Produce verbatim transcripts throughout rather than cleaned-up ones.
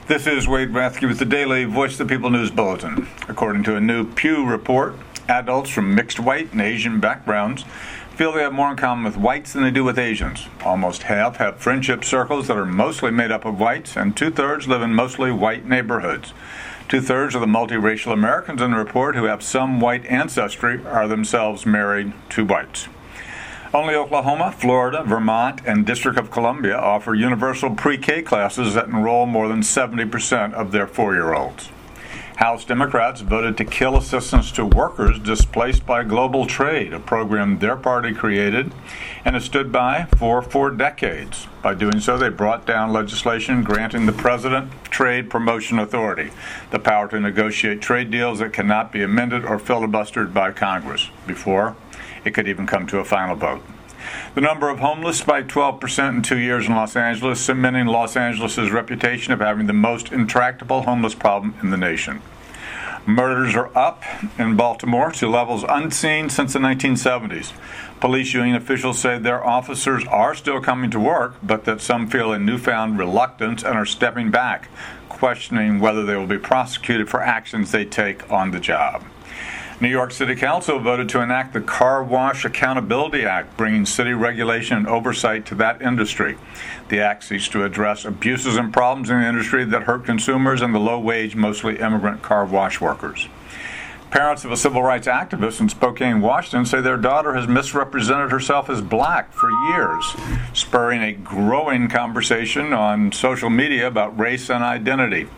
This is Wade Rathke with the Daily Voice of the People News Bulletin. According to a new Pew report, adults from mixed white and Asian backgrounds feel they have more in common with whites than they do with Asians. Almost half have friendship circles that are mostly made up of whites, and two-thirds live in mostly white neighborhoods. Two-thirds of the multiracial Americans in the report who have some white ancestry are themselves married to whites. Only Oklahoma, Florida, Vermont, and District of Columbia offer universal pre-K classes that enroll more than seventy percent of their four-year-olds. House Democrats voted to kill assistance to workers displaced by global trade, a program their party created and has stood by for four decades. By doing so, they brought down legislation granting the President Trade Promotion Authority, the power to negotiate trade deals that cannot be amended or filibustered by Congress before it could even come to a final vote. The number of homeless spiked twelve percent in two years in Los Angeles, cementing Los Angeles' reputation of having the most intractable homeless problem in the nation. Murders are up in Baltimore to levels unseen since the nineteen seventies. Police union officials say their officers are still coming to work, but that some feel a newfound reluctance and are stepping back, questioning whether they will be prosecuted for actions they take on the job. New York City Council voted to enact the Car Wash Accountability Act, bringing city regulation and oversight to that industry. The act seeks to address abuses and problems in the industry that hurt consumers and the low-wage, mostly immigrant car wash workers. Parents of a civil rights activist in Spokane, Washington, say their daughter has misrepresented herself as black for years, spurring a growing conversation on social media about race and identity.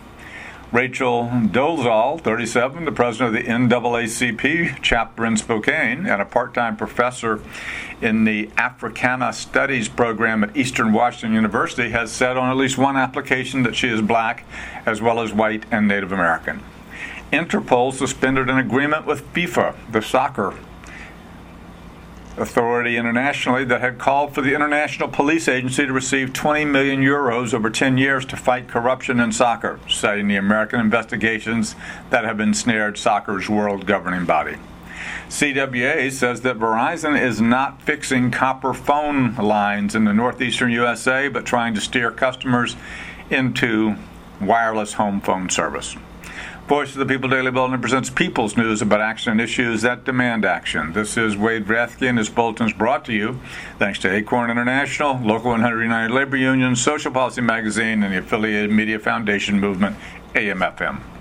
Rachel Dolezal, thirty-seven, the president of the N double A C P chapter in Spokane and a part-time professor in the Africana Studies program at Eastern Washington University, has said on at least one application that she is black as well as white and Native American. Interpol suspended an agreement with FIFA, the soccer authority internationally, that had called for the International Police Agency to receive twenty million euros over ten years to fight corruption in soccer, citing the American investigations that have ensnared soccer's world governing body. C W A says that Verizon is not fixing copper phone lines in the northeastern U S A, but trying to steer customers into wireless home phone service. Voice of the People Daily Bulletin presents People's News about action and issues that demand action. This is Wade Rathke, and this bulletin is brought to you thanks to Acorn International, Local one hundred United Labor Union, Social Policy Magazine, and the affiliated Media Foundation Movement, A M F M.